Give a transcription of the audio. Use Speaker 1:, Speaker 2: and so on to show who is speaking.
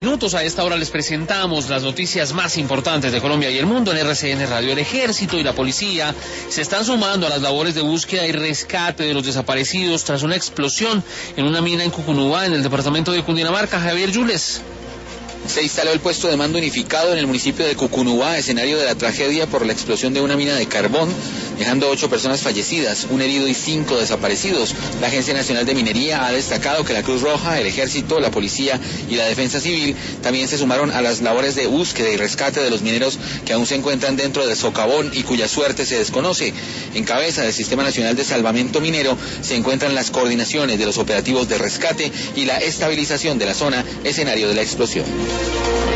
Speaker 1: Minutos. A esta hora les presentamos las noticias más importantes de Colombia y el mundo en RCN Radio. El Ejército y la Policía se están sumando a las labores de búsqueda y rescate de los desaparecidos tras una explosión en una mina en Cucunúa, en el departamento de Cundinamarca. Javier Yules.
Speaker 2: Se instaló el puesto de mando unificado en el municipio de Cucunúa, escenario de la tragedia por la explosión de una mina de carbón, dejando 8 personas fallecidas, un herido y 5 desaparecidos. La Agencia Nacional de Minería ha destacado que la Cruz Roja, el Ejército, la Policía y la Defensa Civil también se sumaron a las labores de búsqueda y rescate de los mineros que aún se encuentran dentro del socavón y cuya suerte se desconoce. En cabeza del Sistema Nacional de Salvamento Minero se encuentran las coordinaciones de los operativos de rescate y la estabilización de la zona, escenario de la explosión.